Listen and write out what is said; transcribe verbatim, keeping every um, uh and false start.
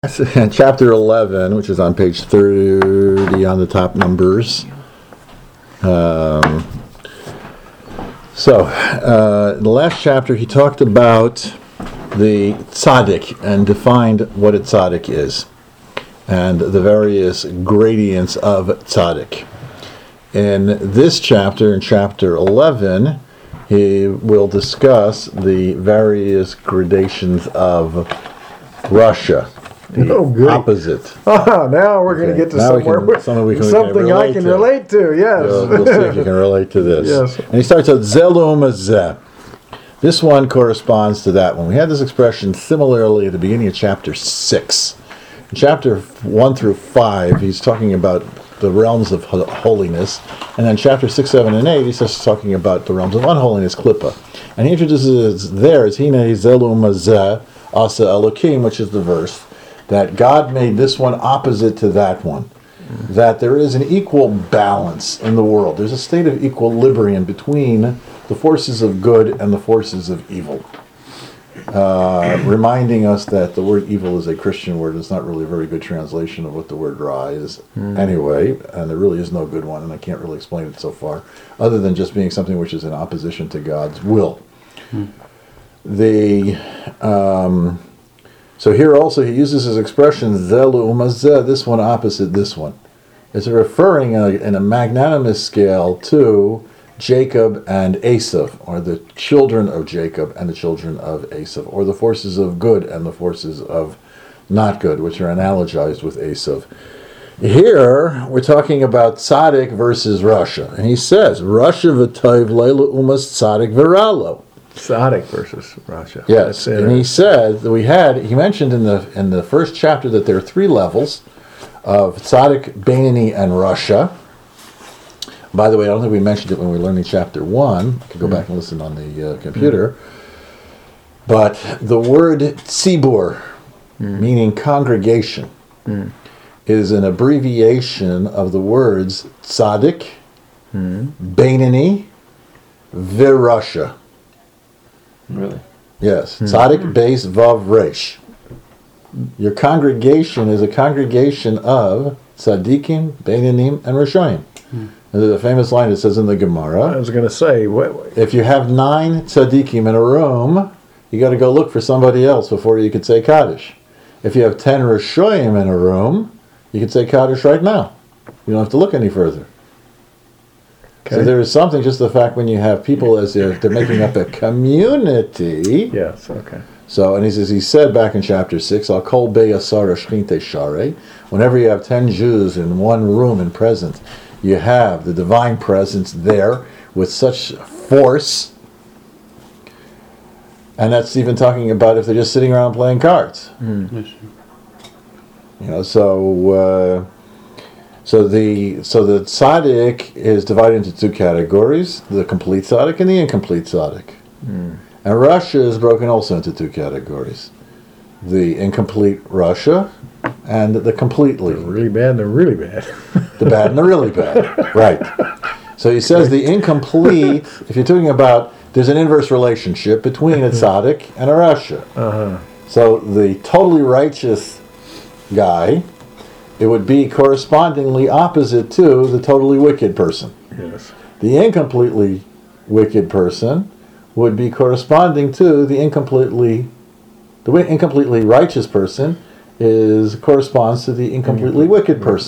Chapter eleven, which is on page thirty on the top numbers. Um, so, uh, in the last chapter, he talked about the tzaddik and defined what a tzaddik is and the various gradients of tzaddik. In this chapter, in chapter eleven, he will discuss the various gradations of Russia. The oh, good. opposite. Ah, now we're okay. going to get to now somewhere we can, something, we can, something we can I can to. relate to, yes. We'll, we'll see if you can relate to this. Yes. And he starts out, Zelum Zeh. This one corresponds to that one. We had this expression similarly at the beginning of chapter six. In chapter one through five, he's talking about the realms of holiness. And then chapter six, seven, and eight, he's just talking about the realms of unholiness, Klippa. And he introduces there, as Hine Zelum Zeh, Asa Elokim, which is the verse, that God made this one opposite to that one. Mm-hmm. That there is an equal balance in the world. There's a state of equilibrium between the forces of good and the forces of evil. Uh, reminding us that the word evil is a Christian word. It's not really a very good translation of what the word ra is mm-hmm. anyway, and there really is no good one, and I can't really explain it so far, other than just being something which is in opposition to God's will. Mm-hmm. The... Um, So here also he uses his expression, Zelu umazeh, this one opposite this one. It's referring in a, in a magnanimous scale to Jacob and Esav, or the children of Jacob and the children of Esav, or the forces of good and the forces of not good, which are analogized with Esav. Here we're talking about tzaddik versus Russia. And he says, Russia v'toiv leilu umas tzaddik v'ralo. Tzaddik versus Russia. Yes, and he said that we had, he mentioned in the in the first chapter that there are three levels of tzaddik, Beinoni, and Russia. By the way, I don't think we mentioned it when we were learning chapter one. You can go mm. back and listen on the uh, computer. Mm. But the word tzibur, mm. meaning congregation, mm. is an abbreviation of the words tzaddik, mm. Beinoni, v'Rusha. Really? Yes. Tzaddik, mm-hmm. Beis, Vav, Resh. Your congregation is a congregation of tzaddikim, beinonim, and Rishonim. Mm. There's a famous line that says in the Gemara. I was going to say, what, what? If you have nine tzaddikim in a room, you got to go look for somebody else before you could say Kaddish. If you have ten Rishonim in a room, you can say Kaddish right now. You don't have to look any further. Okay. So there is something, just the fact when you have people as if they're making up a community. Yes, okay. So, and he says, he said back in chapter six, I'll call Beyasara Shchinte Share. Whenever you have ten Jews in one room in presence, you have the divine presence there with such force. And that's even talking about if they're just sitting around playing cards. Mm. You know, so... Uh, So the so the tzaddik is divided into two categories: the complete tzaddik and the incomplete tzaddik. Mm. And Russia is broken also into two categories: the incomplete Russia and the completely. The really bad and the really bad. The bad and the really bad. Right. So he says the incomplete. If you're talking about, there's an inverse relationship between a tzaddik and a Russia. Uh-huh. So the totally righteous guy, it would be correspondingly opposite to the totally wicked person. Yes. The incompletely wicked person would be corresponding to the incompletely, the incompletely righteous person is corresponds to the incompletely wicked person.